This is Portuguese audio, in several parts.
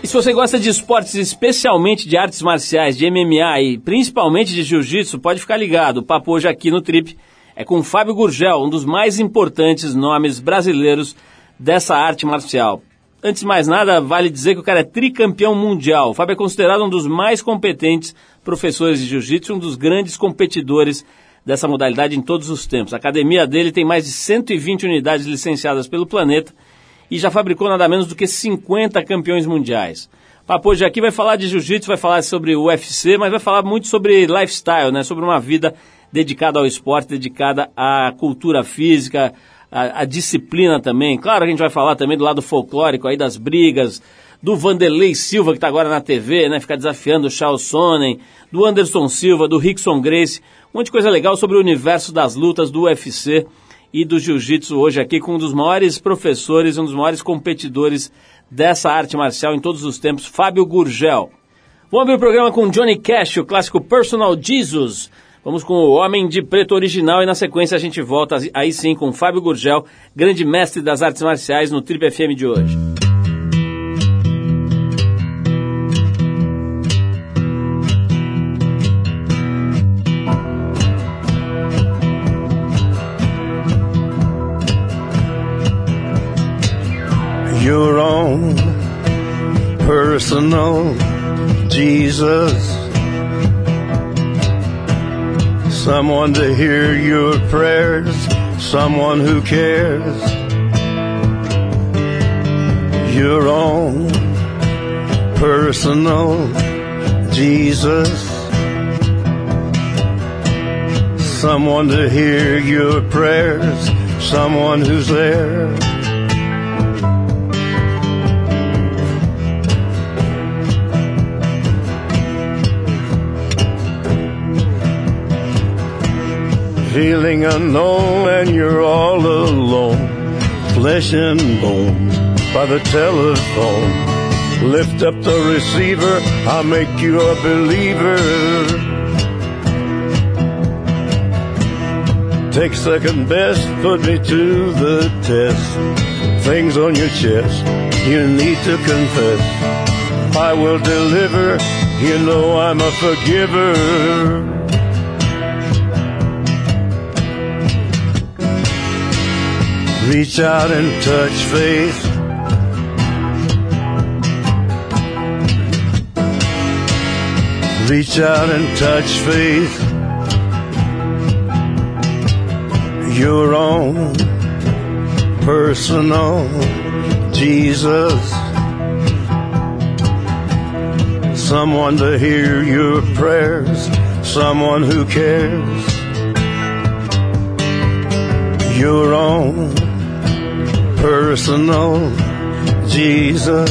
E se você gosta de esportes, especialmente de artes marciais, de MMA e principalmente de jiu-jitsu, pode ficar ligado. O papo hoje aqui no Trip é com Fábio Gurgel, um dos mais importantes nomes brasileiros dessa arte marcial. Antes de mais nada, vale dizer que o cara é tricampeão mundial. O Fábio é considerado um dos mais competentes professores de jiu-jitsu, um dos grandes competidores dessa modalidade em todos os tempos. A academia dele tem mais de 120 unidades licenciadas pelo planeta e já fabricou nada menos do que 50 campeões mundiais. O papo hoje aqui vai falar de jiu-jitsu, vai falar sobre o UFC, mas vai falar muito sobre lifestyle, né? Sobre uma vida dedicada ao esporte, dedicada à cultura física, à disciplina também. Claro que a gente vai falar também do lado folclórico aí das brigas, do Vanderlei Silva, que está agora na TV, né? Fica desafiando o Chael Sonnen, do Anderson Silva, do Rickson Gracie, um monte de coisa legal sobre o universo das lutas do UFC e do jiu-jitsu hoje aqui com um dos maiores professores, um dos maiores competidores dessa arte marcial em todos os tempos, Fábio Gurgel. Vamos abrir o programa com Johnny Cash, o clássico Personal Jesus. Vamos com o Homem de Preto original e na sequência a gente volta aí sim com Fábio Gurgel, grande mestre das artes marciais no Trip FM de hoje. Your own personal Jesus. Someone to hear your prayers, someone who cares. Your own personal Jesus. Someone to hear your prayers, someone who's there. Feeling unknown and you're all alone, flesh and bone by the telephone. Lift up the receiver, I'll make you a believer. Take second best, put me to the test. Things on your chest, you need to confess. I will deliver, you know I'm a forgiver. Reach out and touch faith. Reach out and touch faith. Your own personal Jesus. Someone to hear your prayers, someone who cares. Your own personal Jesus.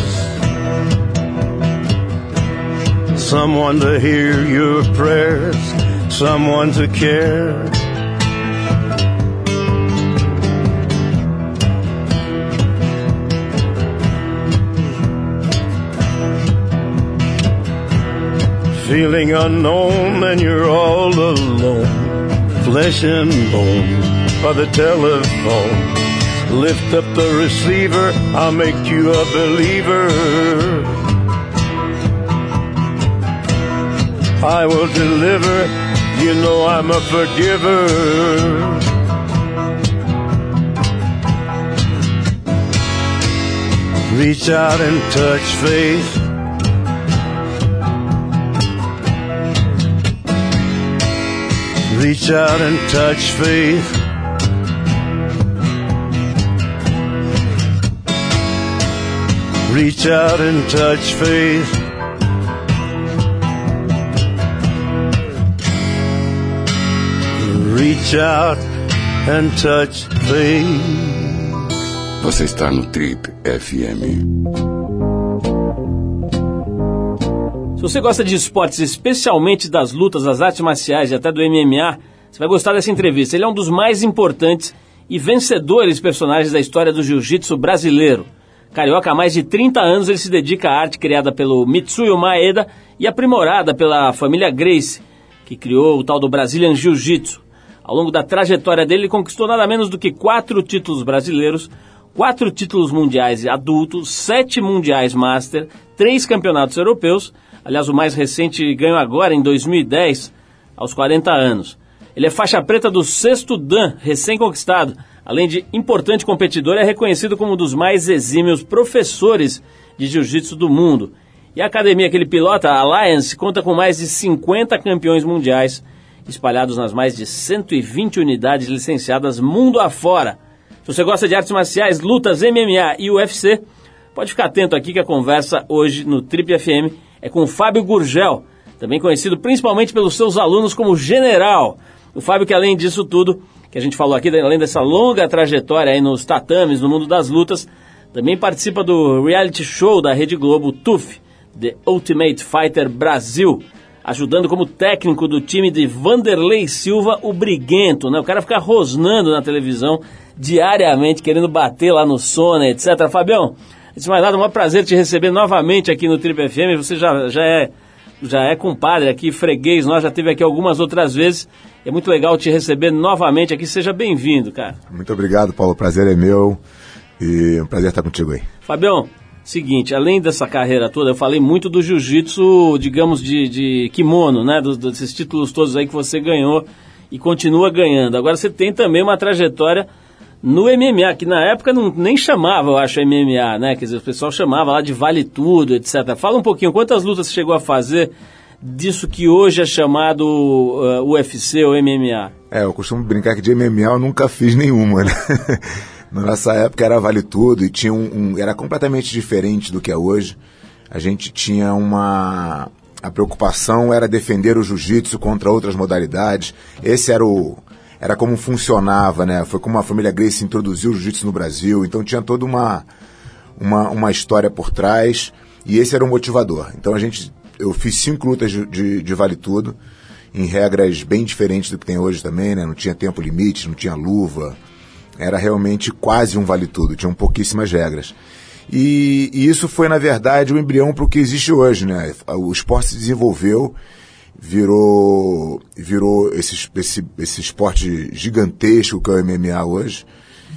Someone to hear your prayers, someone to care. Feeling unknown and you're all alone, flesh and bone by the telephone. Lift up the receiver, I'll make you a believer. I will deliver, you know I'm a forgiver. Reach out and touch faith. Reach out and touch faith. Reach out and touch faith. Reach out and touch faith. Você está no Trip FM. Se você gosta de esportes, especialmente das lutas, das artes marciais e até do MMA, você vai gostar dessa entrevista. Ele é um dos mais importantes e vencedores personagens da história do jiu-jitsu brasileiro. Carioca, há mais de 30 anos ele se dedica à arte criada pelo Mitsuyo Maeda e aprimorada pela família Gracie, que criou o tal do Brazilian Jiu-Jitsu. Ao longo da trajetória dele, ele conquistou nada menos do que 4 títulos brasileiros, 4 títulos mundiais adultos, 7 mundiais master, 3 campeonatos europeus, aliás o mais recente ganhou agora em 2010, aos 40 anos. Ele é faixa preta do 6º Dan, recém-conquistado. Além de importante competidor, é reconhecido como um dos mais exímios professores de jiu-jitsu do mundo. E a academia que ele pilota, a Alliance, conta com mais de 50 campeões mundiais, espalhados nas mais de 120 unidades licenciadas mundo afora. Se você gosta de artes marciais, lutas, MMA e UFC, pode ficar atento aqui que a conversa hoje no Trip FM é com o Fábio Gurgel, também conhecido principalmente pelos seus alunos como General. O Fábio que além disso tudo, que a gente falou aqui, além dessa longa trajetória aí nos tatames, no mundo das lutas, também participa do reality show da Rede Globo, TUF, The Ultimate Fighter Brasil, ajudando como técnico do time de Vanderlei Silva, o Briguento, né? O cara fica rosnando na televisão diariamente, querendo bater lá no Sona, etc. Fabião, antes de mais nada, é um prazer te receber novamente aqui no Trip FM. Você já é compadre aqui, freguês, nós já esteve aqui algumas outras vezes. É muito legal te receber novamente aqui. Seja bem-vindo, cara. Muito obrigado, Paulo. O prazer é meu e é um prazer estar contigo aí. Fabião, seguinte, além dessa carreira toda, eu falei muito do jiu-jitsu, digamos, de kimono, né? Desses títulos todos aí que você ganhou e continua ganhando. Agora você tem também uma trajetória no MMA, que na época nem chamava, eu acho, MMA, né? Quer dizer, o pessoal chamava lá de Vale Tudo, etc. Fala um pouquinho, quantas lutas você chegou a fazer disso que hoje é chamado UFC ou MMA? Eu costumo brincar que de MMA eu nunca fiz nenhuma, né? Na nossa época era Vale Tudo e tinha era completamente diferente do que é hoje. A gente tinha a preocupação era defender o jiu-jitsu contra outras modalidades. Esse era como funcionava, né? Foi como a família Gracie introduziu o jiu-jitsu no Brasil. Então tinha toda uma história por trás e esse era o motivador. Então eu fiz 5 lutas de Vale Tudo, em regras bem diferentes do que tem hoje também, né? Não tinha tempo limite, não tinha luva. Era realmente quase um Vale Tudo, tinham pouquíssimas regras. E isso foi, na verdade, o embrião para o que existe hoje, né? O esporte se desenvolveu, virou esse esporte gigantesco que é o MMA hoje.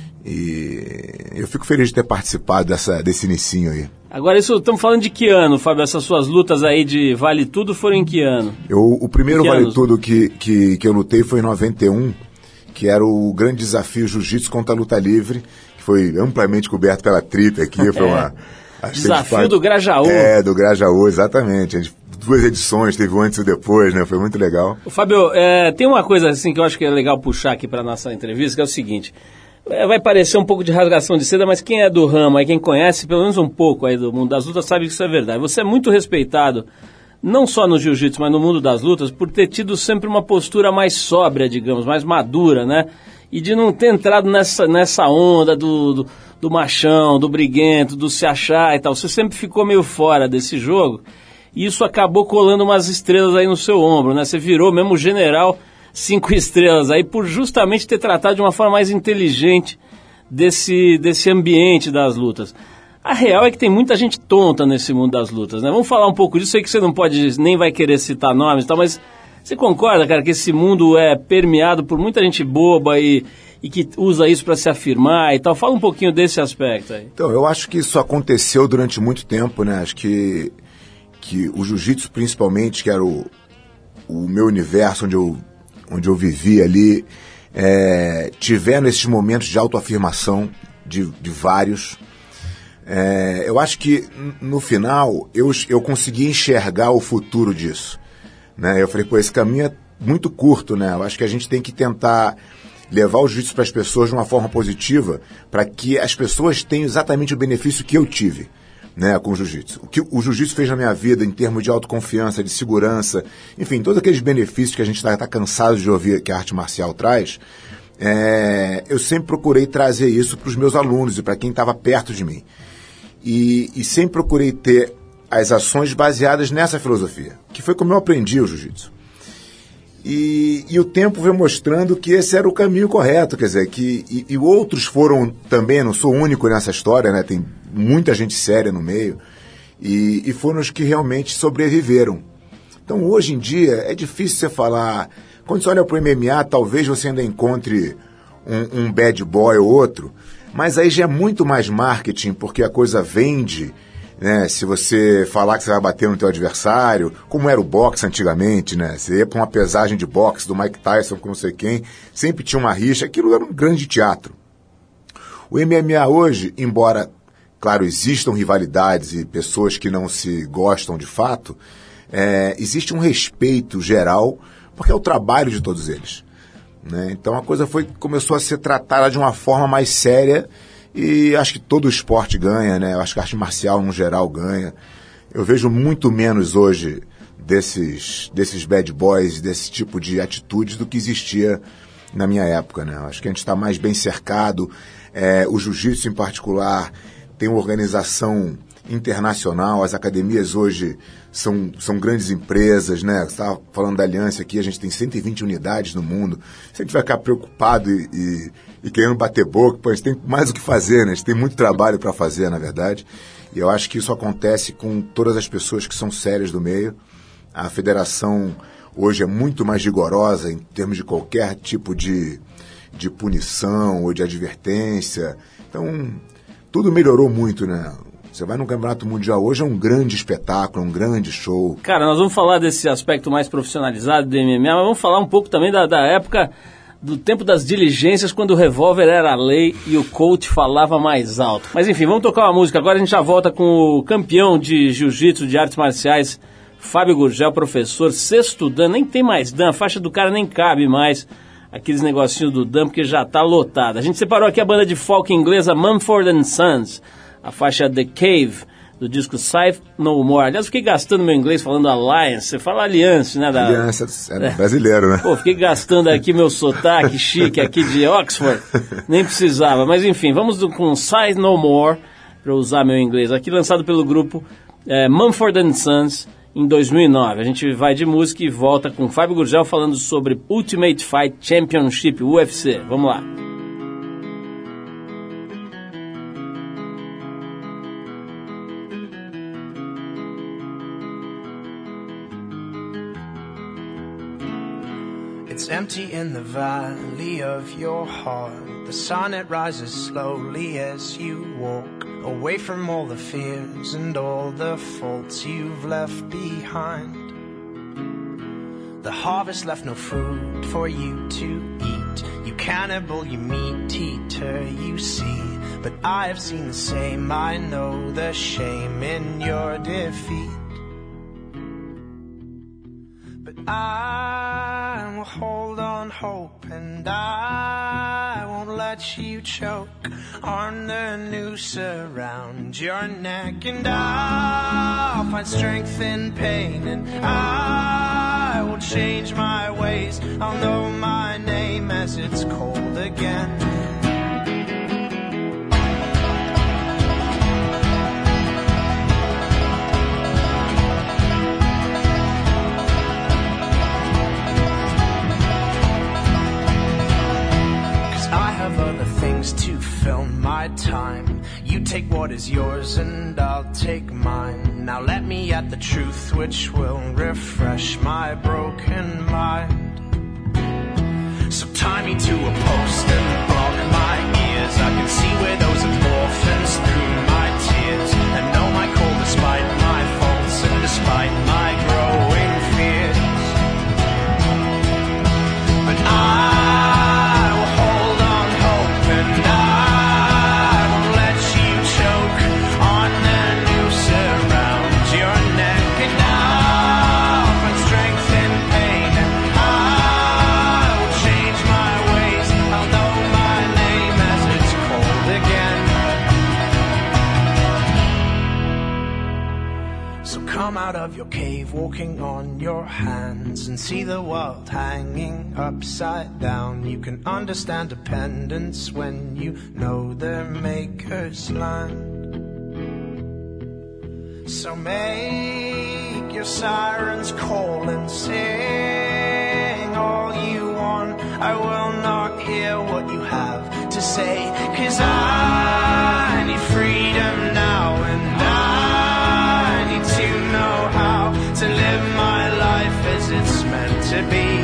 E eu fico feliz de ter participado desse inicinho aí. Agora, estamos falando de que ano, Fábio? Essas suas lutas aí de Vale Tudo foram em que ano? O primeiro Vale Tudo que eu lutei foi em 91, que era o grande desafio Jiu-Jitsu contra a luta livre, que foi amplamente coberto pela Trip aqui. Foi desafio do Grajaú. Do Grajaú, exatamente. 2 edições, teve o antes e o depois, né? Foi muito legal. Fábio, tem uma coisa assim que eu acho que é legal puxar aqui para nossa entrevista, que é o seguinte. Vai parecer um pouco de rasgação de seda, mas quem é do ramo, quem conhece pelo menos um pouco aí do mundo das lutas, sabe que isso é verdade. Você é muito respeitado, não só no jiu-jitsu, mas no mundo das lutas, por ter tido sempre uma postura mais sóbria, digamos, mais madura, né? E de não ter entrado nessa onda do machão, do briguento, do se achar e tal. Você sempre ficou meio fora desse jogo e isso acabou colando umas estrelas aí no seu ombro, né? Você virou mesmo general 5 estrelas aí por justamente ter tratado de uma forma mais inteligente desse ambiente das lutas. A real é que tem muita gente tonta nesse mundo das lutas, né? Vamos falar um pouco disso. Sei que você não pode, nem vai querer citar nomes e tal, mas você concorda, cara, que esse mundo é permeado por muita gente boba e que usa isso para se afirmar e tal? Fala um pouquinho desse aspecto aí. Então, eu acho que isso aconteceu durante muito tempo, né? Acho que o jiu-jitsu, principalmente, que era o meu universo onde eu vivi ali, tiveram esses momentos de autoafirmação de vários. Eu acho que no final eu consegui enxergar o futuro disso, né? Eu falei, esse caminho é muito curto, né? Eu acho que a gente tem que tentar levar o jiu-jitsu para as pessoas de uma forma positiva, para que as pessoas tenham exatamente o benefício que eu tive, né, com o jiu-jitsu. O que o jiu-jitsu fez na minha vida em termos de autoconfiança, de segurança, enfim, todos aqueles benefícios que a gente está cansado de ouvir que a arte marcial traz, eu sempre procurei trazer isso para os meus alunos e para quem estava perto de mim. E sempre procurei ter as ações baseadas nessa filosofia, que foi como eu aprendi o jiu-jitsu. E o tempo veio mostrando que esse era o caminho correto, quer dizer, e outros foram também, não sou o único nessa história, né? Tem muita gente séria no meio, e foram os que realmente sobreviveram. Então, hoje em dia, é difícil você falar, quando você olha para o MMA, talvez você ainda encontre um bad boy ou outro, Mas aí já é muito mais marketing, porque a coisa vende, né? Se você falar que você vai bater no teu adversário, como era o boxe antigamente, né? Você ia para uma pesagem de boxe do Mike Tyson com não sei quem, sempre tinha uma rixa, aquilo era um grande teatro. O MMA hoje, embora, claro, existam rivalidades e pessoas que não se gostam de fato, existe um respeito geral, porque é o trabalho de todos eles. Né? Então a coisa começou a ser tratada de uma forma mais séria e acho que todo o esporte ganha, né? Eu acho que a arte marcial no geral ganha. Eu vejo muito menos hoje desses bad boys, desse tipo de atitudes do que existia na minha época. Né? Eu acho que a gente está mais bem cercado. O jiu-jitsu em particular tem uma organização internacional, as academias hoje são grandes empresas, né? Você estava falando da Aliança aqui, a gente tem 120 unidades no mundo. Se a gente vai ficar preocupado e querendo bater boca, pô, a gente tem mais o que fazer, né? A gente tem muito trabalho para fazer, na verdade. E eu acho que isso acontece com todas as pessoas que são sérias do meio. A federação hoje é muito mais rigorosa em termos de qualquer tipo de punição ou de advertência. Então, tudo melhorou muito, né? Você vai no Campeonato Mundial hoje, é um grande espetáculo, um grande show. Cara, nós vamos falar desse aspecto mais profissionalizado do MMA, mas vamos falar um pouco também da época, do tempo das diligências, quando o revólver era a lei e o coach falava mais alto. Mas enfim, vamos tocar uma música. Agora a gente já volta com o campeão de jiu-jitsu, de artes marciais, Fábio Gurgel, professor, sexto dan, nem tem mais dan, a faixa do cara nem cabe mais, aqueles negocinhos do dan, porque já tá lotada. A gente separou aqui a banda de folk inglesa Mumford & Sons, a faixa The Cave, do disco Sight No More. Aliás, fiquei gastando meu inglês falando Alliance. Você fala Aliança, né? Aliança, brasileiro, né? Pô, fiquei gastando aqui meu sotaque chique aqui de Oxford. Nem precisava. Mas enfim, vamos com Sight No More, para usar meu inglês aqui, lançado pelo grupo Mumford & Sons em 2009. A gente vai de música e volta com Fábio Gurgel falando sobre Ultimate Fight Championship, UFC. Vamos lá. It's empty in the valley of your heart. The sun, it rises slowly as you walk away from all the fears and all the faults you've left behind. The harvest left no food for you to eat. You cannibal, you meat eater, you see. But I have seen the same, I know the shame in your defeat. But I will hold on hope, and I won't let you choke on the noose around your neck. And I'll find strength in pain, and I will change my ways. I'll know my name as it's cold again. To fill my time, you take what is yours and I'll take mine. Now let me at the truth which will refresh my broken mind. So tie me to a post and block my ears. I can see widows and orphans through my tears, and know my call despite my faults and despite my growing fears. But I out of your cave, walking on your hands, and see the world hanging upside down. You can understand dependence when you know their maker's land. So make your sirens call and sing all you want. I will not hear what you have to say, 'cause I need freedom now, and I need to know how to live my life as it's meant to be.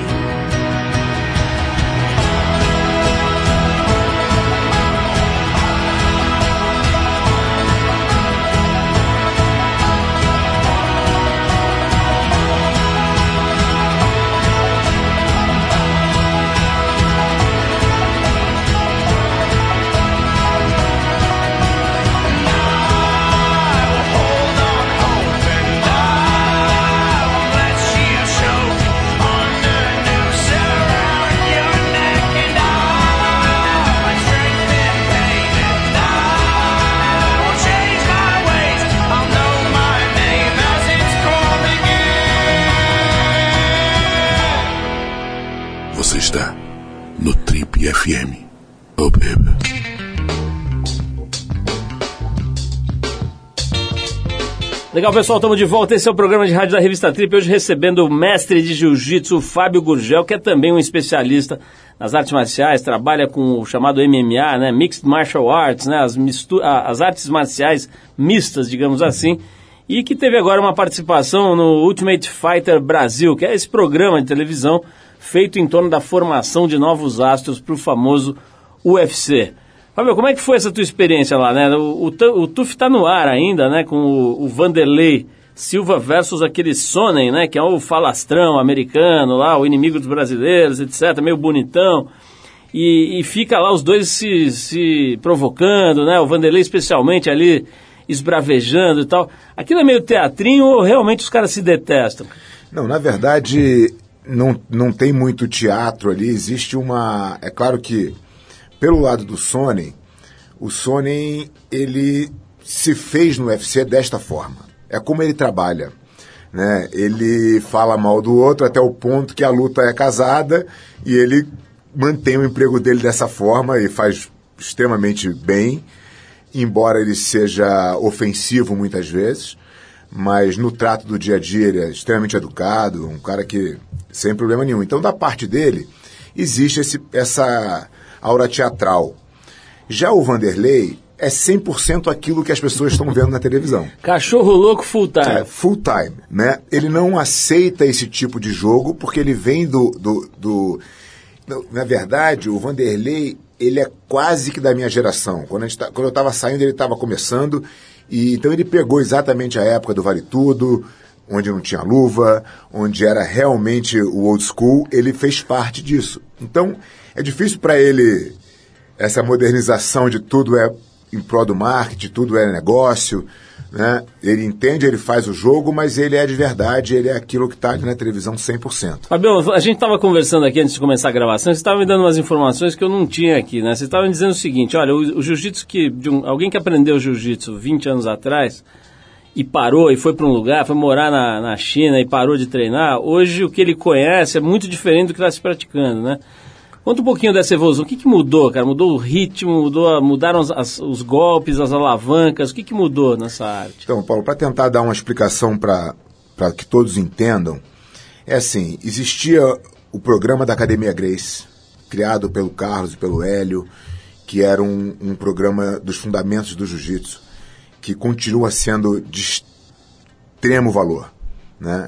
FM. Oh, baby. Legal, pessoal, estamos de volta. Esse é o programa de rádio da Revista Trip. Hoje recebendo o mestre de jiu-jitsu, Fábio Gurgel, que é também um especialista nas artes marciais, trabalha com o chamado MMA, né, Mixed Martial Arts, né, as artes marciais mistas, digamos assim, e que teve agora uma participação no Ultimate Fighter Brasil, que é esse programa de televisão feito em torno da formação de novos astros para o famoso UFC. Fábio, como é que foi essa tua experiência lá, né? O TUF está no ar ainda, né? Com o Vanderlei Silva versus aquele Sonnen, né? Que é o falastrão americano lá, o inimigo dos brasileiros, etc. Meio bonitão. E fica lá os dois se provocando, né? O Vanderlei especialmente ali esbravejando e tal. Aquilo é meio teatrinho ou realmente os caras se detestam? Não, na verdade, não tem muito teatro ali. Existe uma... É claro que pelo lado do Sonnen, o Sonnen, ele se fez no UFC desta forma. É como ele trabalha, né? Ele fala mal do outro até o ponto que a luta é casada e ele mantém o emprego dele dessa forma e faz extremamente bem, embora ele seja ofensivo muitas vezes, mas no trato do dia a dia ele é extremamente educado, um cara que sem problema nenhum. Então, da parte dele, existe essa aura teatral. Já o Vanderlei é 100% aquilo que as pessoas estão vendo na televisão. Cachorro louco full time. É, full time, né? Ele não aceita esse tipo de jogo porque ele vem Na verdade, o Vanderlei, ele é quase que da minha geração. Quando eu estava saindo, ele estava começando, e então ele pegou exatamente a época do Vale Tudo, onde não tinha luva, onde era realmente o old school. Ele fez parte disso. Então, é difícil para ele, essa modernização de tudo é em prol do marketing, tudo é negócio, né? Ele entende, ele faz o jogo, mas ele é de verdade, ele é aquilo que está ali na televisão 100%. Fabio, a gente estava conversando aqui antes de começar a gravação, você estava me dando umas informações que eu não tinha aqui, né? Você estava me dizendo o seguinte, olha, o jiu-jitsu alguém que aprendeu jiu-jitsu 20 anos atrás e parou e foi para um lugar, foi morar na China e parou de treinar, hoje o que ele conhece é muito diferente do que está se praticando, né? Conta um pouquinho dessa evolução. O que mudou, cara? Mudou o ritmo, mudaram os golpes, as alavancas. O que mudou nessa arte? Então, Paulo, para tentar dar uma explicação para que todos entendam, é assim, existia o programa da Academia Gracie, criado pelo Carlos e pelo Hélio, que era um programa dos fundamentos do jiu-jitsu, que continua sendo de extremo valor, né?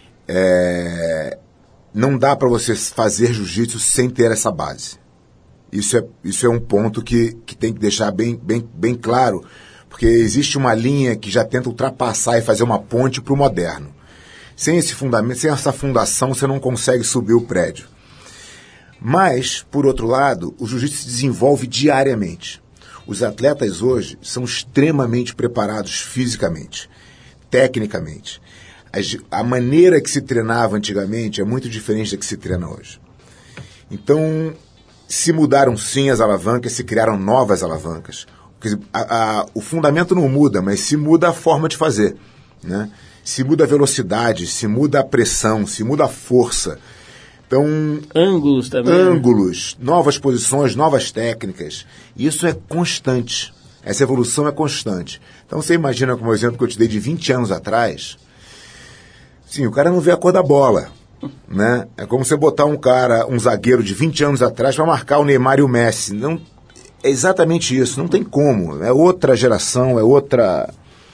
Não dá para você fazer jiu-jitsu sem ter essa base. Isso é um ponto que tem que deixar bem claro, porque existe uma linha que já tenta ultrapassar e fazer uma ponte para o moderno. Sem esse fundamento, sem essa fundação, você não consegue subir o prédio. Mas, por outro lado, o jiu-jitsu se desenvolve diariamente. Os atletas hoje são extremamente preparados fisicamente, tecnicamente. A maneira que se treinava antigamente é muito diferente da que se treina hoje. Então, se mudaram sim as alavancas, se criaram novas alavancas. O fundamento não muda, mas se muda a forma de fazer, né? Se muda a velocidade, se muda a pressão, se muda a força. Então, ângulos também. Ângulos, novas posições, novas técnicas. Isso é constante. Essa evolução é constante. Então, você imagina, como o exemplo que eu te dei de 20 anos atrás... Sim, o cara não vê a cor da bola, né? É como você botar um zagueiro de 20 anos atrás para marcar o Neymar e o Messi. Não, é exatamente isso, não tem como. É outra geração, é outra...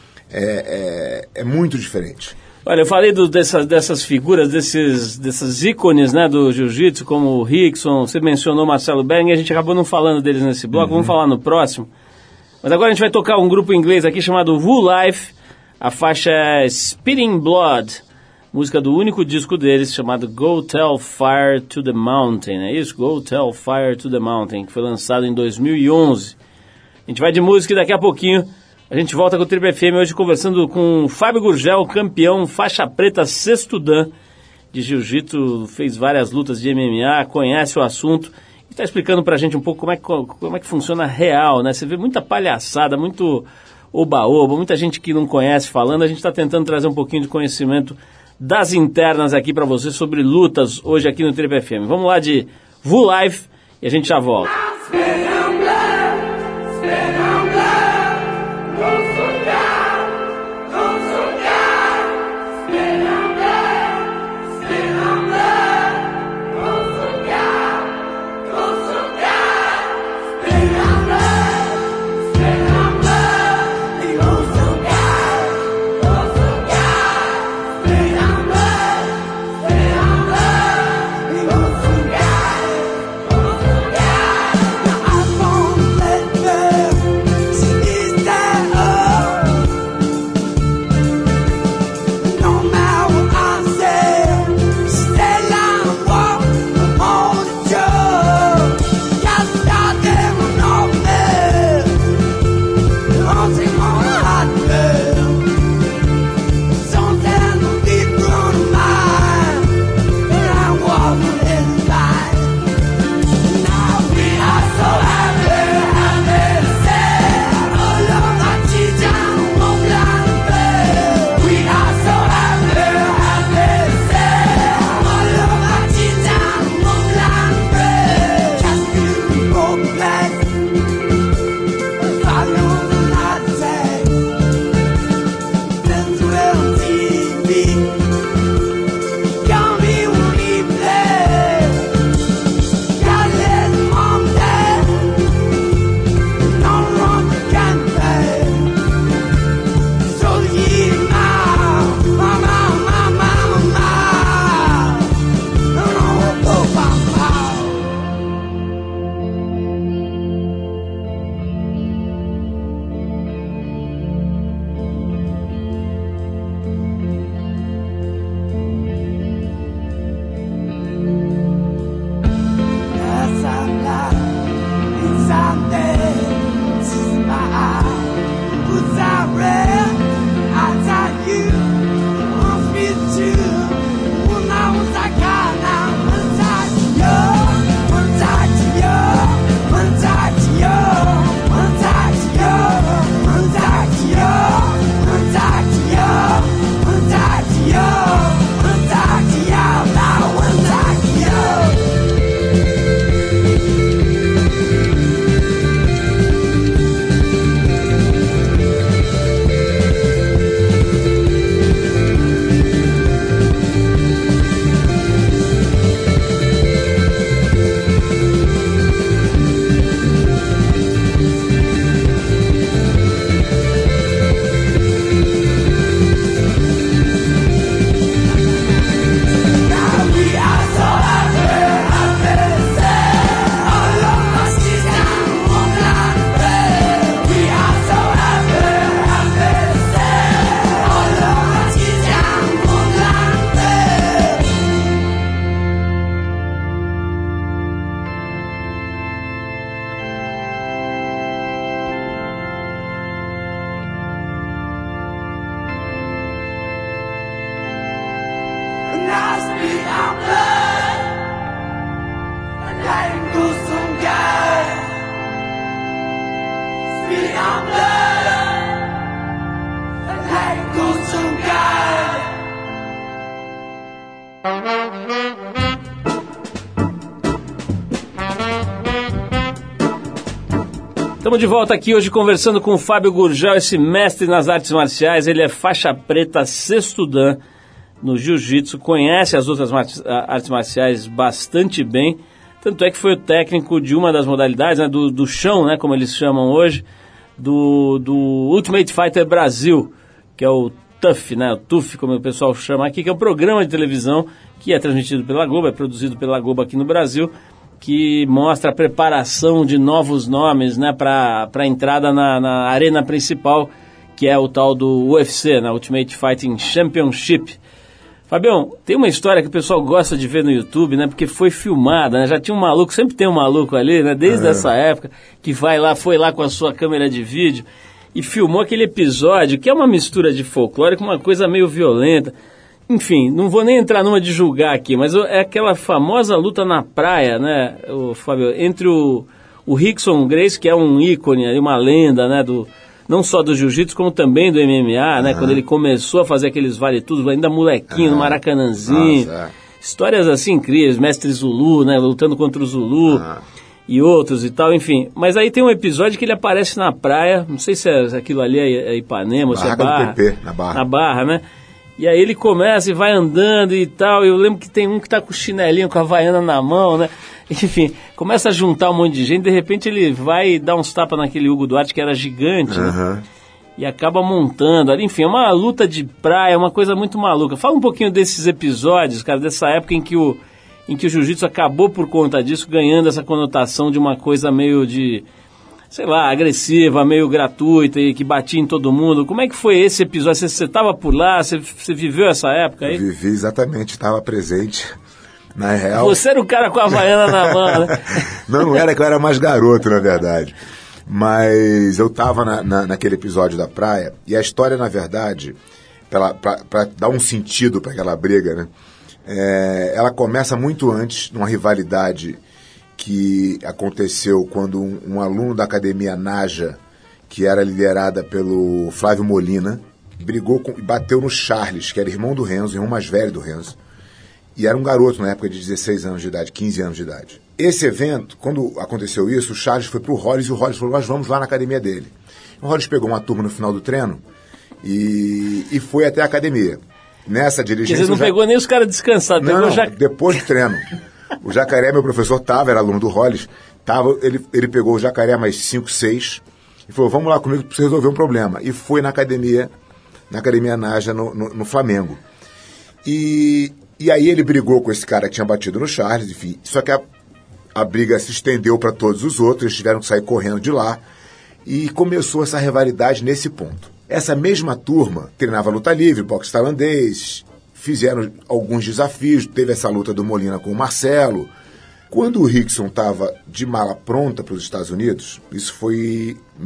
É muito diferente. Olha, eu falei dessas figuras, desses ícones, né, do jiu-jitsu, como o Rickson, você mencionou Marcelo Bering, a gente acabou não falando deles nesse bloco, vamos falar no próximo. Mas agora a gente vai tocar um grupo inglês aqui chamado Woo Life, a faixa é Spitting Blood, música do único disco deles, chamado Go Tell Fire to the Mountain, é isso? Go Tell Fire to the Mountain, que foi lançado em 2011. A gente vai de música e daqui a pouquinho a gente volta com o Trip FM, hoje conversando com o Fábio Gurgel, campeão faixa preta sexto dan de jiu-jitsu, fez várias lutas de MMA, conhece o assunto e está explicando pra gente um pouco como é que funciona real, né? Você vê muita palhaçada, muito oba-oba, muita gente que não conhece falando, a gente está tentando trazer um pouquinho de conhecimento das internas aqui para você sobre lutas hoje aqui no Trip FM. Vamos lá de Woo Life e a gente já volta. Estamos de volta aqui hoje conversando com o Fábio Gurgel, esse mestre nas artes marciais. Ele é faixa preta sexto dan no jiu-jitsu, conhece as outras artes marciais bastante bem, tanto é que foi o técnico de uma das modalidades, né, do chão, né, como eles chamam hoje, do Ultimate Fighter Brasil, que é o TUF, né, o TUF, como o pessoal chama aqui, que é um programa de televisão que é transmitido pela Globo, é produzido pela Globo aqui no Brasil, que mostra a preparação de novos nomes, né, para a entrada na arena principal, que é o tal do UFC, na Ultimate Fighting Championship. Fabião, tem uma história que o pessoal gosta de ver no YouTube, né, porque foi filmada, né, já tinha um maluco, sempre tem um maluco ali, né, desde essa época, que foi lá com a sua câmera de vídeo e filmou aquele episódio, que é uma mistura de folclore com uma coisa meio violenta. Enfim, não vou nem entrar numa de julgar aqui, mas é aquela famosa luta na praia, né, Fábio, entre o Rickson Gracie, que é um ícone, uma lenda, né, não só do jiu-jitsu, como também do MMA, né, quando ele começou a fazer aqueles vale-tudo, ainda molequinho, no Maracanãzinho. Histórias assim incríveis, mestre Zulu, né, lutando contra o Zulu. e outros e tal, enfim. Mas aí tem um episódio que ele aparece na praia, não sei se aquilo ali é Ipanema ou se é Barra. Do PP, na Barra. Na Barra, né? E aí ele começa e vai andando e tal, eu lembro que tem um que tá com o chinelinho, com a havaiana na mão, né? Enfim, começa a juntar um monte de gente, de repente ele vai dar uns tapas naquele Hugo Duarte que era gigante, né? E acaba montando ali, enfim, é uma luta de praia, uma coisa muito maluca. Fala um pouquinho desses episódios, cara, dessa época em que o jiu-jitsu acabou por conta disso, ganhando essa conotação de uma coisa meio de, sei lá, agressiva, meio gratuita e que batia em todo mundo. Como é que foi esse episódio? Você estava por lá? Você viveu essa época aí? Eu vivi exatamente, estava presente. Na real... Você era o cara com a havaiana na mão, né? Não era que eu era mais garoto, na verdade. Mas eu estava naquele episódio da praia, e a história, na verdade, para dar um sentido para aquela briga, né? Ela começa muito antes, numa rivalidade que aconteceu quando um aluno da Academia Naja, que era liderada pelo Flávio Molina, brigou e bateu no Charles, que era irmão do Renzo, irmão mais velho do Renzo. E era um garoto na época de 16 anos de idade, 15 anos de idade. Esse evento, quando aconteceu isso, o Charles foi pro Hollis e o Hollis falou, nós vamos lá na academia dele. O Hollis pegou uma turma no final do treino e foi até a academia. Nessa diligência... Você não pegou nem os caras descansados, não, depois do treino. O Jacaré, meu professor, era aluno do Hollis, ele pegou o Jacaré mais 5, 6 e falou, vamos lá comigo para você resolver um problema. E foi na academia Naja, no Flamengo. E aí ele brigou com esse cara que tinha batido no Charles, enfim. Só que a briga se estendeu para todos os outros, eles tiveram que sair correndo de lá. E começou essa rivalidade nesse ponto. Essa mesma turma treinava luta livre, boxe tailandês, fizeram alguns desafios, teve essa luta do Molina com o Marcelo. Quando o Rickson estava de mala pronta para os Estados Unidos, isso foi em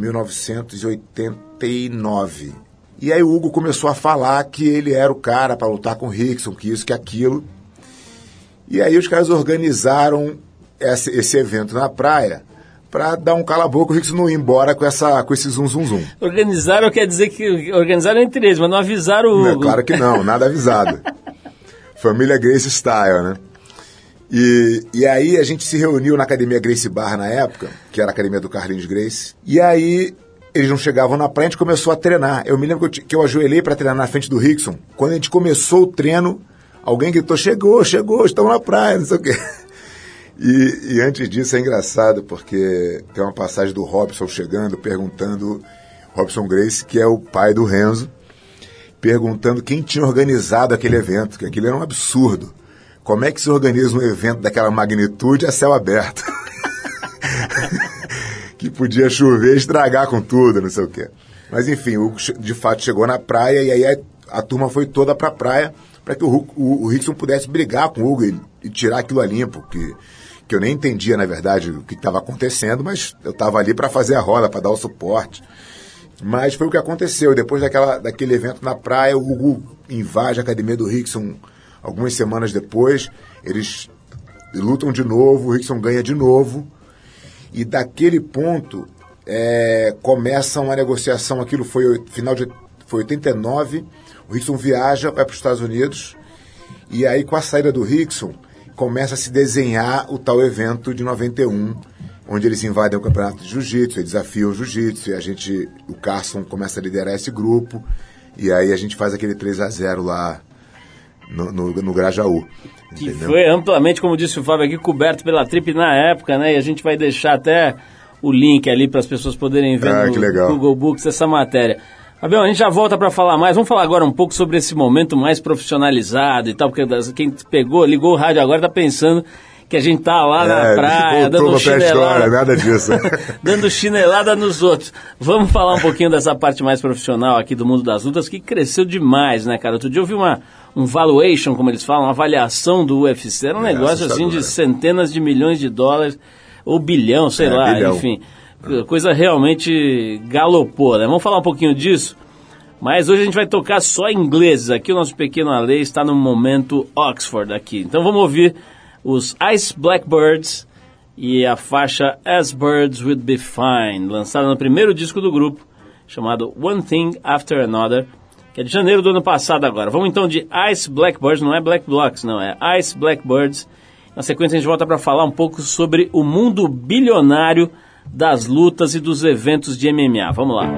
1989... E aí o Hugo começou a falar que ele era o cara para lutar com o Rickson, que isso, que aquilo. E aí os caras organizaram esse evento na praia para dar um cala-boca, o Rickson não ir embora com esse zum-zum-zum. Organizaram quer dizer que organizaram entre eles, mas não avisaram o Hugo. Claro que não, nada avisado. Família Gracie Style, né? E aí a gente se reuniu na Academia Gracie Barra na época, que era a academia do Carlinhos Gracie, e aí... Eles não chegavam na praia, a gente começou a treinar. Eu me lembro que eu ajoelhei para treinar na frente do Rickson. Quando a gente começou o treino, alguém gritou, chegou, estão na praia, não sei o quê. E antes disso é engraçado, porque tem uma passagem do Robson chegando, perguntando, Robson Gracie, que é o pai do Renzo, perguntando quem tinha organizado aquele evento, que aquilo era um absurdo. Como é que se organiza um evento daquela magnitude a céu aberto? Que podia chover e estragar com tudo, não sei o quê. Mas enfim, o Hugo de fato chegou na praia e aí a turma foi toda pra praia para que o Rickson pudesse brigar com o Hugo e tirar aquilo a limpo, que eu nem entendia, na verdade, o que estava acontecendo, mas eu estava ali para fazer a roda, para dar o suporte. Mas foi o que aconteceu. Depois daquele evento na praia, o Hugo invade a academia do Rickson algumas semanas depois, eles lutam de novo, o Rickson ganha de novo. E daquele ponto, começa uma negociação, aquilo foi 89, o Rickson viaja, vai para os Estados Unidos, e aí com a saída do Rickson, começa a se desenhar o tal evento de 91, onde eles invadem o campeonato de jiu-jitsu, eles desafiam o jiu-jitsu, e o Carson começa a liderar esse grupo, e aí a gente faz aquele 3-0 lá no Grajaú. Que foi amplamente, como disse o Fábio aqui, coberto pela Trip na época, né? E a gente vai deixar até o link ali para as pessoas poderem ver no Google Books essa matéria. Fabião, a gente já volta para falar mais. Vamos falar agora um pouco sobre esse momento mais profissionalizado e tal, porque quem ligou o rádio agora está pensando que a gente tá lá na praia, dando chinelada. Nada disso. Dando chinelada nos outros. Vamos falar um pouquinho dessa parte mais profissional aqui do mundo das lutas, que cresceu demais, né, cara? Outro dia eu vi um valuation, como eles falam, uma avaliação do UFC, era um negócio assim de centenas de milhões de dólares, ou bilhão, sei lá, bilhão. Enfim. Coisa realmente galopou, né? Vamos falar um pouquinho disso? Mas hoje a gente vai tocar só ingleses aqui, o nosso pequeno Ale está no momento Oxford aqui. Então vamos ouvir os Ice Blackbirds e a faixa As Birds Would Be Fine, lançada no primeiro disco do grupo, chamado One Thing After Another, que é de janeiro do ano passado agora. Vamos então de Ice Blackbirds, não é Black Blocks, não, é Ice Blackbirds Na sequência a gente volta para falar um pouco sobre o mundo bilionário das lutas e dos eventos de MMA. Vamos lá.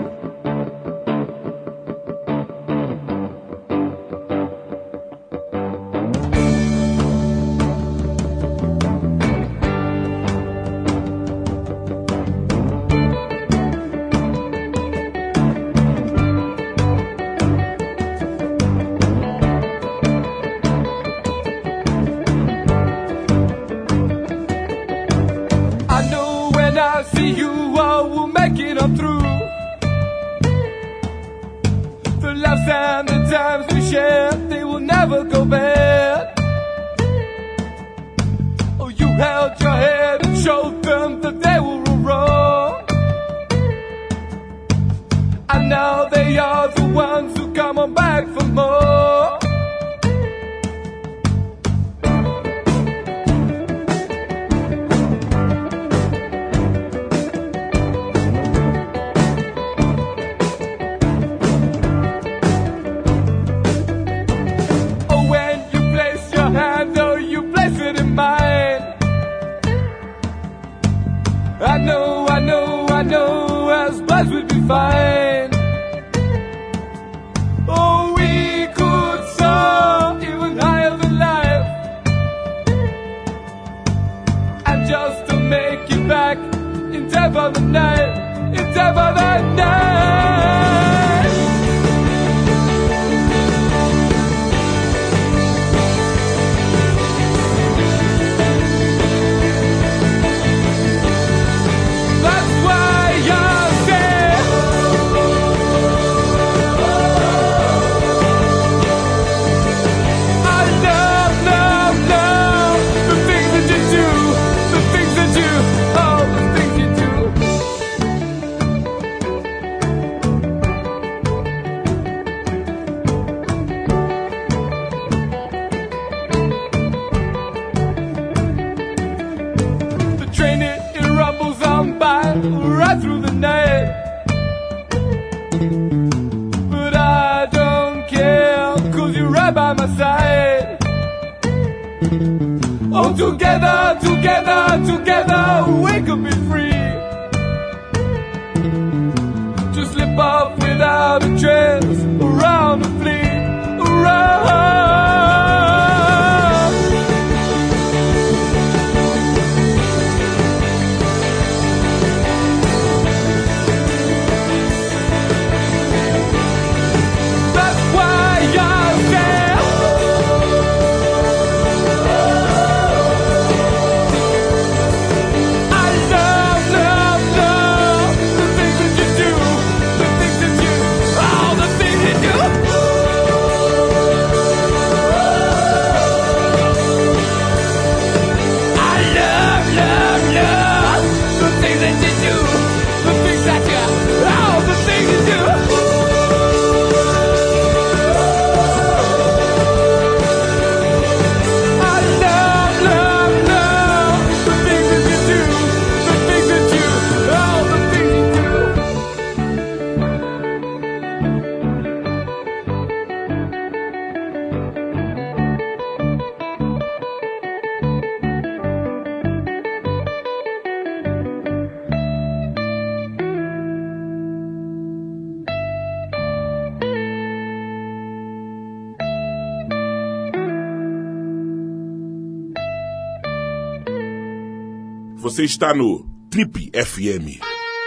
Você está no Trip FM.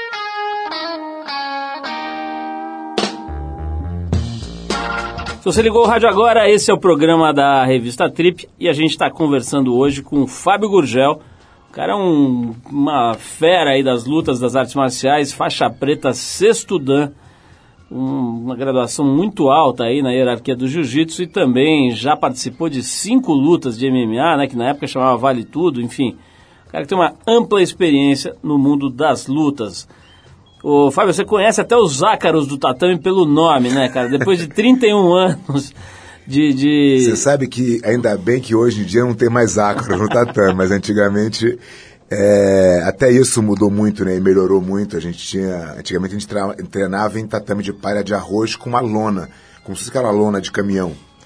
Se você ligou o rádio agora, esse é o programa da revista Trip e a gente está conversando hoje com o Fábio Gurgel. O cara é uma fera aí das lutas, das artes marciais, faixa preta, sexto dan, uma graduação muito alta aí na hierarquia do jiu-jitsu e também já participou de 5 lutas de MMA, né, que na época chamava Vale Tudo, enfim. O cara que tem uma ampla experiência no mundo das lutas. Ô, Fábio, você conhece até os ácaros do tatame pelo nome, né, cara? Depois de 31 anos de... Você sabe que ainda bem que hoje em dia não tem mais ácaros no tatame, mas antigamente até isso mudou muito, né? E melhorou muito. Antigamente a gente treinava em tatame de palha de arroz com uma lona, como se fosse aquela lona de caminhão.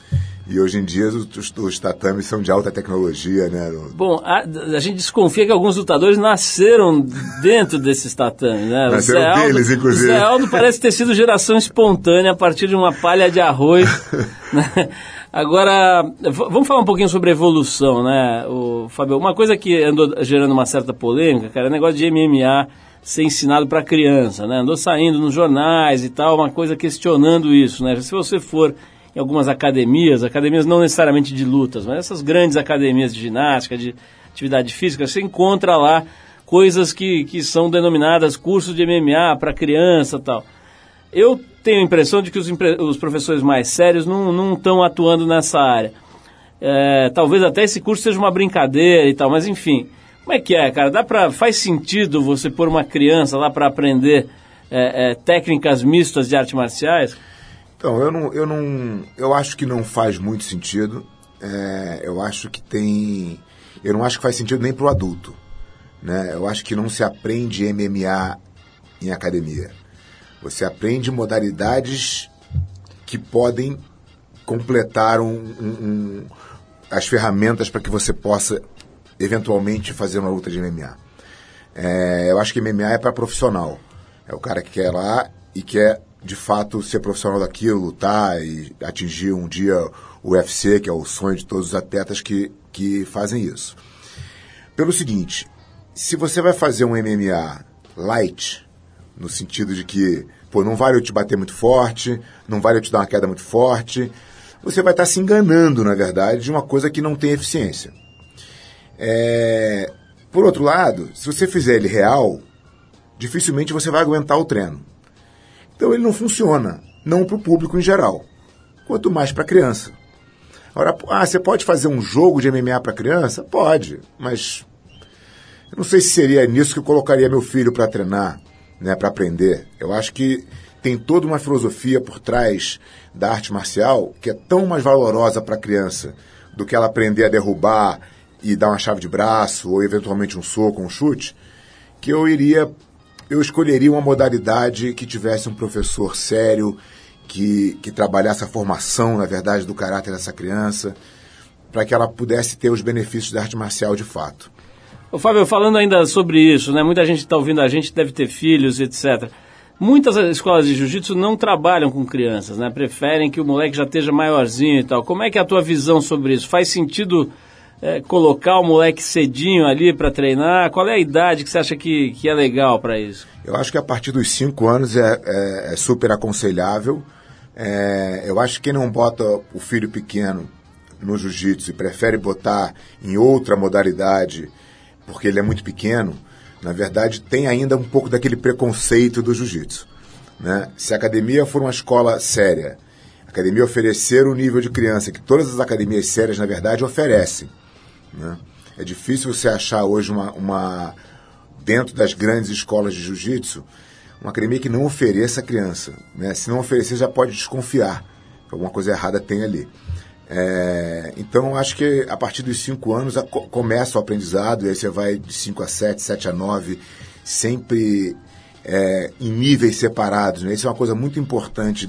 E hoje em dia os tatames são de alta tecnologia, né? Bom, a gente desconfia que alguns lutadores nasceram dentro desses tatames, né? Nasceram deles, inclusive. O Zé Aldo parece ter sido geração espontânea a partir de uma palha de arroz. Né? Agora, vamos falar um pouquinho sobre evolução, né, Fábio? Uma coisa que andou gerando uma certa polêmica, cara, é o negócio de MMA ser ensinado para criança, né? Andou saindo nos jornais e tal, uma coisa questionando isso, né? Se você for em algumas academias não necessariamente de lutas, mas essas grandes academias de ginástica, de atividade física, você encontra lá coisas que são denominadas cursos de MMA para criança e tal. Eu tenho a impressão de que os professores mais sérios não estão atuando nessa área. Talvez até esse curso seja uma brincadeira e tal, mas enfim. Como é que é, cara? Faz sentido você pôr uma criança lá para aprender técnicas mistas de artes marciais? Então, eu acho que não faz muito sentido. Eu não acho que faz sentido nem para o adulto, né? Eu acho que não se aprende MMA em academia. Você aprende modalidades que podem completar as ferramentas para que você possa eventualmente fazer uma luta de MMA. Eu acho que MMA é para profissional. É o cara que quer ir lá e quer de fato ser profissional daquilo, lutar e atingir um dia o UFC, que é o sonho de todos os atletas que fazem isso. Pelo seguinte, se você vai fazer um MMA light, no sentido de que, não vale eu te bater muito forte, não vale eu te dar uma queda muito forte, você vai estar se enganando, na verdade, de uma coisa que não tem eficiência. Por outro lado, se você fizer ele real, dificilmente você vai aguentar o treino. Então ele não funciona, não para o público em geral, quanto mais para a criança. Agora, você pode fazer um jogo de MMA para criança? Pode, mas eu não sei se seria nisso que eu colocaria meu filho para treinar, né, para aprender. Eu acho que tem toda uma filosofia por trás da arte marcial que é tão mais valorosa para a criança do que ela aprender a derrubar e dar uma chave de braço ou eventualmente um soco, um chute, que eu escolheria uma modalidade que tivesse um professor sério, que trabalhasse a formação, na verdade, do caráter dessa criança, para que ela pudesse ter os benefícios da arte marcial de fato. Ô, Fábio, falando ainda sobre isso, né? Muita gente está ouvindo a gente, deve ter filhos, etc. Muitas escolas de jiu-jitsu não trabalham com crianças, né? Preferem que o moleque já esteja maiorzinho e tal. Como é que é a tua visão sobre isso? Faz sentido colocar o moleque cedinho ali para treinar? Qual é a idade que você acha que é legal para isso? Eu acho que a partir dos 5 anos é super aconselhável. Eu acho que quem não bota o filho pequeno no jiu-jitsu e prefere botar em outra modalidade porque ele é muito pequeno, na verdade tem ainda um pouco daquele preconceito do jiu-jitsu, né? Se a academia for uma escola séria, a academia oferecer o nível de criança que todas as academias sérias, na verdade, oferecem, né? É difícil você achar hoje uma dentro das grandes escolas de jiu-jitsu, uma academia que não ofereça a criança, né? Se não oferecer, já pode desconfiar que alguma coisa errada tem ali. Então, acho que a partir dos 5 anos começa o aprendizado, e aí você vai de 5 a 7, 7 a 9, sempre em níveis separados, né? Isso é uma coisa muito importante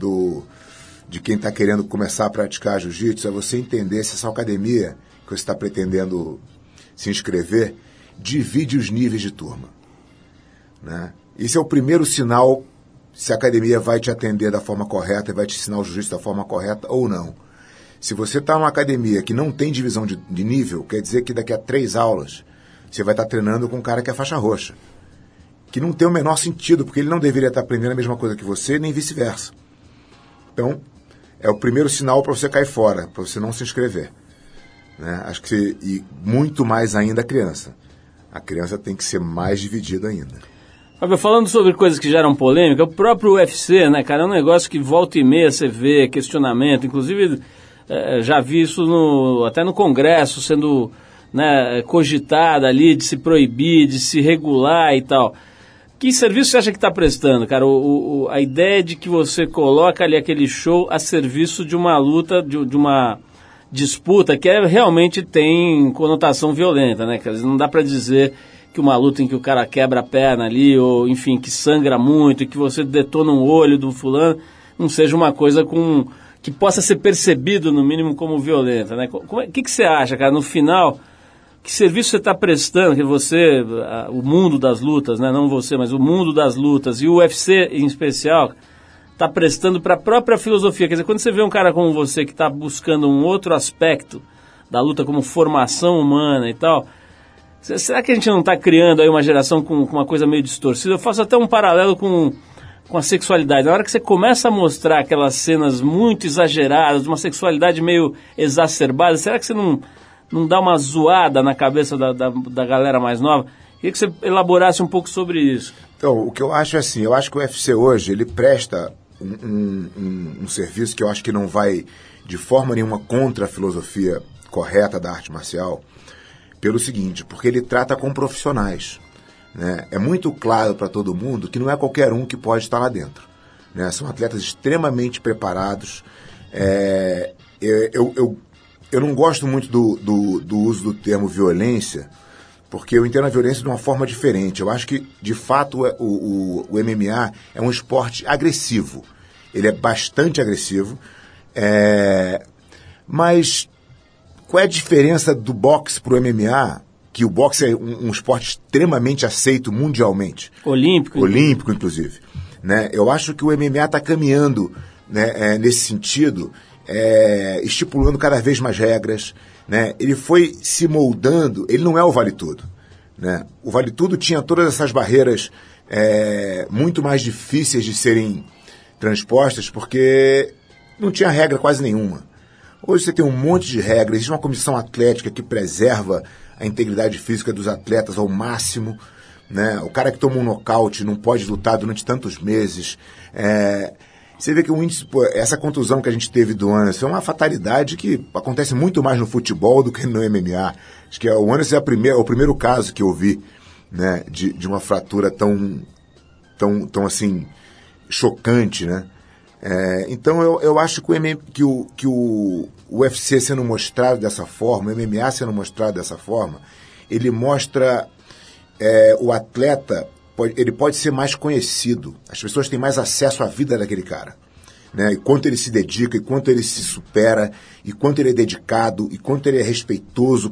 de quem está querendo começar a praticar jiu-jitsu, é você entender se essa academia que você está pretendendo se inscrever divide os níveis de turma, né? Esse é o primeiro sinal se a academia vai te atender da forma correta e vai te ensinar o jiu-jitsu da forma correta ou não. Se você está numa academia que não tem divisão de nível, quer dizer que daqui a 3 aulas você vai estar treinando com um cara que é faixa roxa, que não tem o menor sentido, porque ele não deveria estar aprendendo a mesma coisa que você, nem vice-versa. Então, é o primeiro sinal para você cair fora, para você não se inscrever, né? Acho que e muito mais ainda a criança. A criança tem que ser mais dividida ainda. Fábio, falando sobre coisas que geram polêmica, o próprio UFC, né, cara, é um negócio que volta e meia você vê, questionamento, inclusive já vi isso até no Congresso sendo, né, cogitado ali de se proibir, de se regular e tal. Que serviço você acha que está prestando, cara? A ideia de que você coloca ali aquele show a serviço de uma luta, de uma disputa que realmente tem conotação violenta, né, cara? Não dá para dizer que uma luta em que o cara quebra a perna ali, ou enfim, que sangra muito, e que você detona um olho do fulano, não seja uma coisa que possa ser percebido, no mínimo, como violenta, né? O que você acha, cara, no final, que serviço você está prestando, que você, o mundo das lutas, né? Não você, mas o mundo das lutas, e o UFC em especial, está prestando para a própria filosofia? Quer dizer, quando você vê um cara como você que está buscando um outro aspecto da luta como formação humana e tal, será que a gente não está criando aí uma geração com uma coisa meio distorcida? Eu faço até um paralelo com a sexualidade. Na hora que você começa a mostrar aquelas cenas muito exageradas, de uma sexualidade meio exacerbada, será que você não dá uma zoada na cabeça da galera mais nova? Queria que você elaborasse um pouco sobre isso. Então, o que eu acho é assim, eu acho que o UFC hoje, ele presta um serviço que eu acho que não vai de forma nenhuma contra a filosofia correta da arte marcial, pelo seguinte, porque ele trata com profissionais, né? É muito claro para todo mundo que não é qualquer um que pode estar lá dentro, né? São atletas extremamente preparados. Eu não gosto muito do uso do termo violência, porque eu entendo a violência de uma forma diferente. Eu acho que, de fato, o MMA é um esporte agressivo. Ele é bastante agressivo. Mas qual é a diferença do boxe para o MMA? Que o boxe é um esporte extremamente aceito mundialmente. Olímpico, inclusive. Né? Eu acho que o MMA está caminhando, né, nesse sentido, estipulando cada vez mais regras. Né? Ele foi se moldando, ele não é o Vale Tudo. Né? O Vale Tudo tinha todas essas barreiras muito mais difíceis de serem transpostas, porque não tinha regra quase nenhuma. Hoje você tem um monte de regras, existe uma comissão atlética que preserva a integridade física dos atletas ao máximo. Né? O cara que toma um nocaute não pode lutar durante tantos meses. Você vê que o índice, essa contusão que a gente teve do Anderson é uma fatalidade que acontece muito mais no futebol do que no MMA. Acho que o Anderson é o primeiro caso que eu vi, né, de uma fratura tão assim, chocante, né? Então eu acho que o UFC sendo mostrado dessa forma, o MMA sendo mostrado dessa forma, ele mostra o atleta, ele pode ser mais conhecido, as pessoas têm mais acesso à vida daquele cara, né? E quanto ele se dedica, e quanto ele se supera, e quanto ele é dedicado, e quanto ele é respeitoso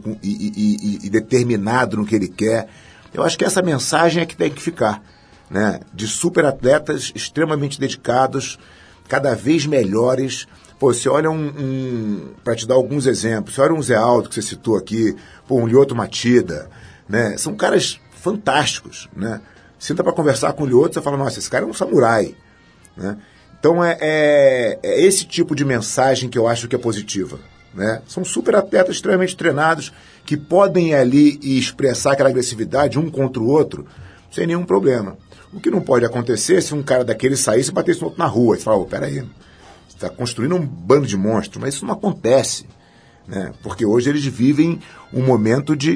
e determinado no que ele quer. Eu acho que essa mensagem é que tem que ficar, né? De super atletas extremamente dedicados, cada vez melhores. Você olha para te dar alguns exemplos, você olha um Zé Aldo que você citou aqui, um Lyoto Machida, né? São caras fantásticos, né? Senta para conversar com o Lyoto, você fala, nossa, esse cara é um samurai, né? Então é esse tipo de mensagem que eu acho que é positiva, né? São super atletas extremamente treinados que podem ir ali e expressar aquela agressividade um contra o outro sem nenhum problema. O que não pode acontecer é se um cara daquele saísse e batesse no outro na rua. Você fala, peraí, você está construindo um bando de monstros, mas isso não acontece, né? Porque hoje eles vivem um momento de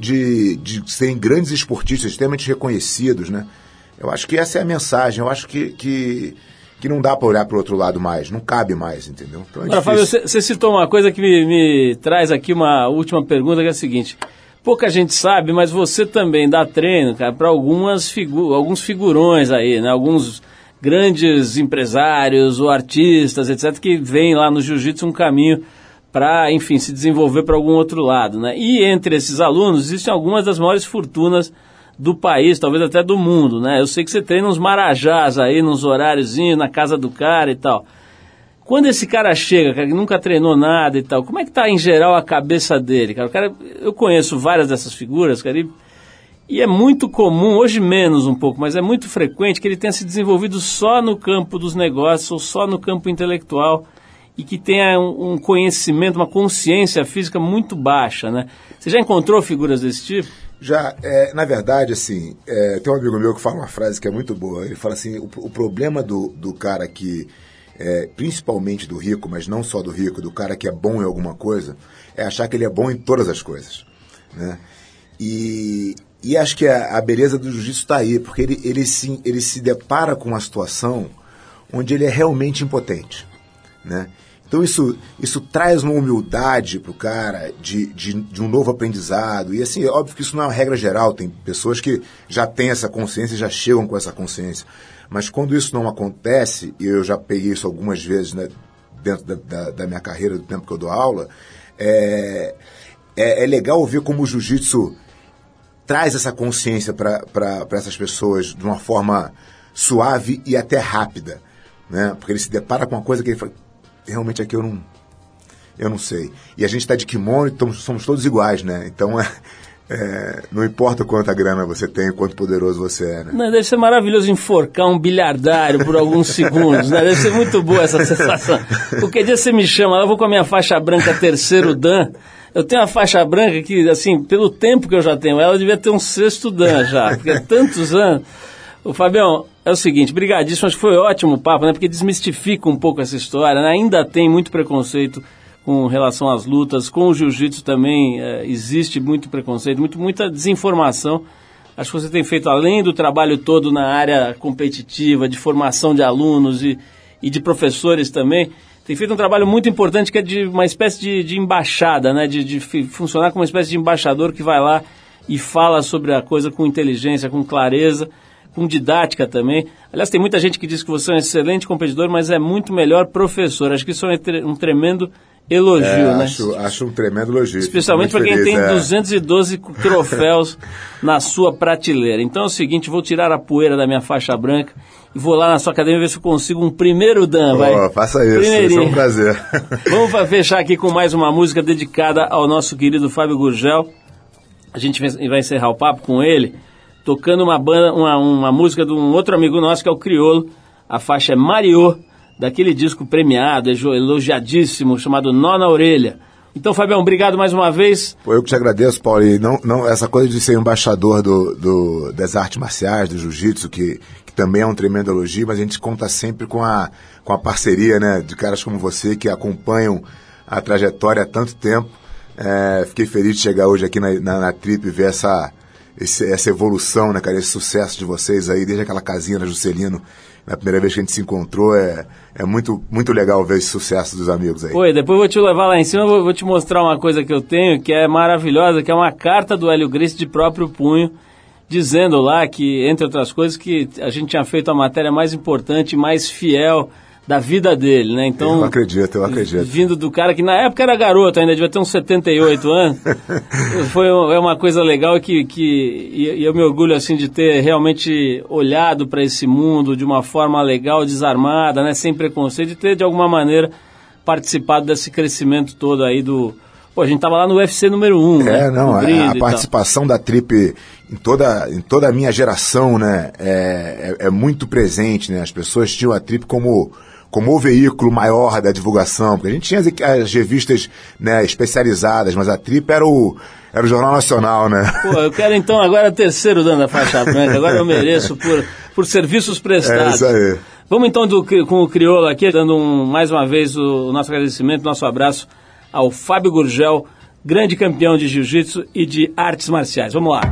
serem grandes esportistas, extremamente reconhecidos, né? Eu acho que essa é a mensagem. Eu acho que não dá para olhar para o outro lado mais, não cabe mais, entendeu? Então Agora, Fábio, você citou uma coisa que me traz aqui uma última pergunta, que é a seguinte: pouca gente sabe, mas você também dá treino, cara, para alguns figurões aí, né? Alguns grandes empresários ou artistas, etc., que vêm lá no jiu-jitsu um caminho para, enfim, se desenvolver para algum outro lado, né? E entre esses alunos existem algumas das maiores fortunas do país, talvez até do mundo, né? Eu sei que você treina uns marajás aí, nos horáriozinhos, na casa do cara e tal. Quando esse cara chega, cara, que nunca treinou nada e tal, como é que tá em geral a cabeça dele, cara? O cara, eu conheço várias dessas figuras, cara, e é muito comum, hoje menos um pouco, mas é muito frequente que ele tenha se desenvolvido só no campo dos negócios ou só no campo intelectual e que tenha um conhecimento, uma consciência física muito baixa, né? Você já encontrou figuras desse tipo? Já, na verdade, assim, tem um amigo meu que fala uma frase que é muito boa. Ele fala assim, o problema do cara que, principalmente do rico, mas não só do rico, do cara que é bom em alguma coisa, é achar que ele é bom em todas as coisas, né? E acho que a beleza do jiu-jitsu está aí, porque ele se depara com uma situação onde ele é realmente impotente, né? Então isso traz uma humildade para o cara de um novo aprendizado. E assim, é óbvio que isso não é uma regra geral, tem pessoas que já têm essa consciência e já chegam com essa consciência. Mas quando isso não acontece, e eu já peguei isso algumas vezes, né, dentro da minha carreira, do tempo que eu dou aula, é legal ver como o jiu-jitsu traz essa consciência para essas pessoas de uma forma suave e até rápida, né? Porque ele se depara com uma coisa que ele fala, realmente aqui eu não sei. E a gente está de kimono e somos todos iguais, né? Então não importa quanta grana você tem, quanto poderoso você é, né? Não, deve ser maravilhoso enforcar um bilhardário por alguns segundos, né? Deve ser muito boa essa sensação. Qualquer dia você me chama, eu vou com a minha faixa branca 3º Dan. Eu tenho uma faixa branca que, assim, pelo tempo que eu já tenho ela, eu devia ter um 6º Dan já, porque é tantos anos. Ô, Fabião, é o seguinte, brigadíssimo, acho que foi ótimo o papo, né? Porque desmistifica um pouco essa história, né? Ainda tem muito preconceito com relação às lutas, com o jiu-jitsu também existe muito preconceito, muita desinformação. Acho que você tem feito, além do trabalho todo na área competitiva, de formação de alunos e de professores também, tem feito um trabalho muito importante que é de uma espécie de embaixada, né? de funcionar como uma espécie de embaixador que vai lá e fala sobre a coisa com inteligência, com clareza, com didática também. Aliás, tem muita gente que diz que você é um excelente competidor, mas é muito melhor professor. Acho que isso é um tremendo elogio, né? Acho um tremendo elogio. Especialmente para quem tem 212 troféus na sua prateleira. Então é o seguinte, vou tirar a poeira da minha faixa branca e vou lá na sua academia ver se eu consigo um primeiro Dan, vai. Faça isso, isso é um prazer. Vamos fechar aqui com mais uma música dedicada ao nosso querido Fábio Gurgel. A gente vai encerrar o papo com ele, tocando uma música de um outro amigo nosso, que é o Criolo. A faixa é Mariô, daquele disco premiado, elogiadíssimo, chamado Nó na Orelha. Então, Fabião, obrigado mais uma vez. Eu que te agradeço, Paulo. E não, essa coisa de ser embaixador das artes marciais, do jiu-jitsu, que também é um tremendo elogio, mas a gente conta sempre com a parceria, né, de caras como você, que acompanham a trajetória há tanto tempo. Fiquei feliz de chegar hoje aqui na Trip e ver essa evolução, né, cara, esse sucesso de vocês aí, desde aquela casinha na Juscelino, na primeira vez que a gente se encontrou. É muito, muito legal ver esse sucesso dos amigos aí. Oi, depois eu vou te levar lá em cima, vou te mostrar uma coisa que eu tenho, que é maravilhosa, que é uma carta do Hélio Gracie de próprio punho, dizendo lá que, entre outras coisas, que a gente tinha feito a matéria mais importante, mais fiel da vida dele, né? Então, eu acredito. Vindo do cara que na época era garoto, ainda devia ter uns 78 anos, é uma coisa legal e eu me orgulho assim de ter realmente olhado para esse mundo de uma forma legal, desarmada, né? Sem preconceito, e ter de alguma maneira participado desse crescimento todo aí do... Pô, a gente tava lá no UFC número 1, né? A participação da Trip em toda a minha geração, né? É muito presente, né? As pessoas tinham a Trip como o veículo maior da divulgação, porque a gente tinha as revistas, né, especializadas, mas a Trip era o Jornal Nacional, né? Pô, eu quero então agora 3º Dan da faixa branca, agora eu mereço por serviços prestados. Isso aí. Vamos então com o Criolo aqui, dando mais uma vez o nosso agradecimento, nosso abraço ao Fábio Gurgel, grande campeão de jiu-jitsu e de artes marciais. Vamos lá.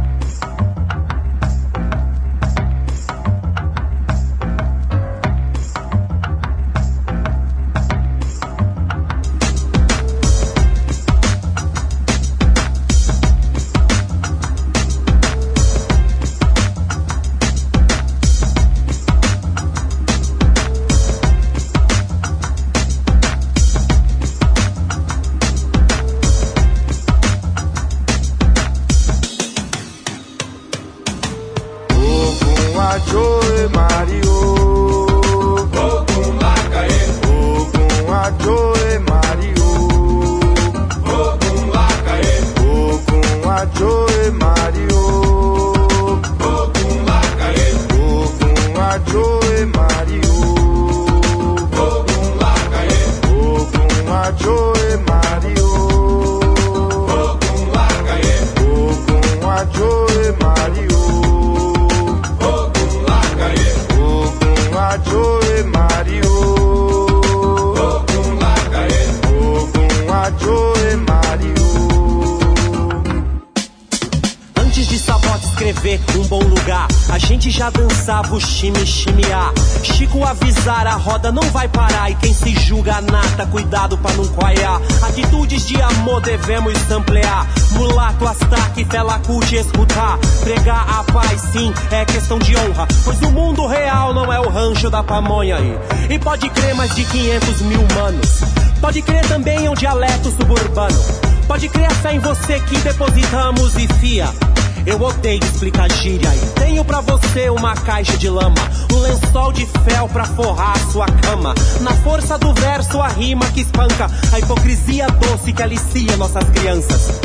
Um bom lugar, a gente já dançava o chimichimiá. Chico avisar, a roda não vai parar. E quem se julga nata, cuidado pra não coiar. Atitudes de amor devemos samplear. Mulato, astaque, fela, curte, escutar. Pregar a paz, sim, é questão de honra. Pois o mundo real não é o rancho da pamonha aí. E pode crer mais de 500 mil manos Pode crer também é um dialeto suburbano. Pode crer a fé em você que depositamos e fia. Eu odeio explicar gíria e tenho pra você uma caixa de lama, um lençol de fel pra forrar a sua cama. Na força do verso a rima que espanca, a hipocrisia doce que alicia nossas crianças.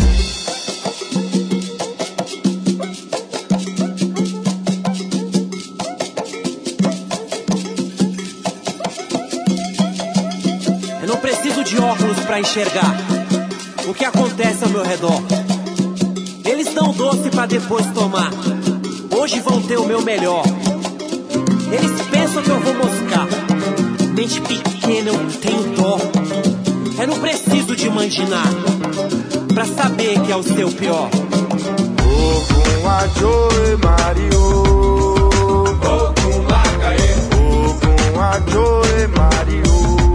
Eu não preciso de óculos pra enxergar o que acontece ao meu redor. Eles dão doce pra depois tomar. Hoje vão ter o meu melhor. Eles pensam que eu vou moscar. Mente pequena, eu tenho dó. Eu não preciso de mandinar pra saber que é o seu pior. Ogum Ajoe Mario, Ogum Lacaê, Ogum Ajoe Mario,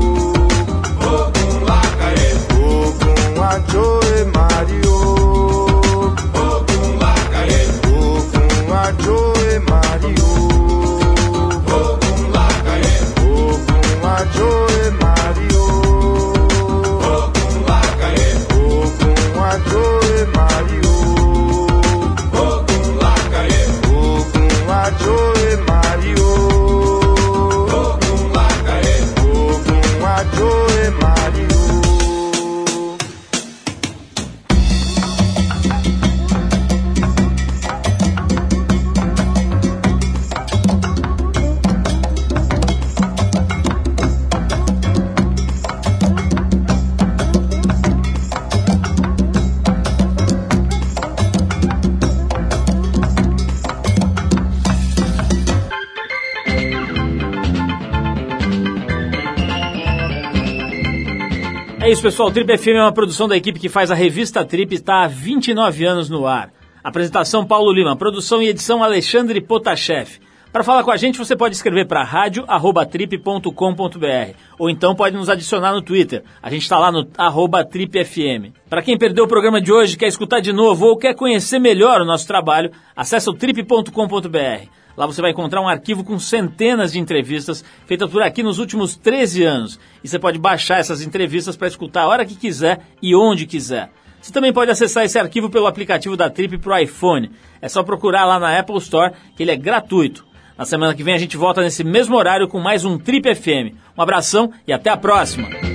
Ogum Lacaê, Ogum Ajoe Mario, Ogum Lacaê, Ogum Ajoe Mario, Ogum Lacaê, Ogum Ajoe Mario, Ogum Lacaê, Ogum Ajoe Mario, Ogum Lacaê, Ogum Ajoe Mario, Ogum Lacaê, Ogum Ajoe Mario. É isso, pessoal. O Trip FM é uma produção da equipe que faz a revista Trip e está há 29 anos no ar. Apresentação Paulo Lima, produção e edição Alexandre Potashev. Para falar com a gente, você pode escrever para radio@trip.com.br ou então pode nos adicionar no Twitter. A gente está lá no @tripfm. Para quem perdeu o programa de hoje, quer escutar de novo ou quer conhecer melhor o nosso trabalho, acesse o trip.com.br. Lá você vai encontrar um arquivo com centenas de entrevistas feitas por aqui nos últimos 13 anos. E você pode baixar essas entrevistas para escutar a hora que quiser e onde quiser. Você também pode acessar esse arquivo pelo aplicativo da Trip para o iPhone. É só procurar lá na Apple Store, que ele é gratuito. Na semana que vem a gente volta nesse mesmo horário com mais um Trip FM. Um abração e até a próxima!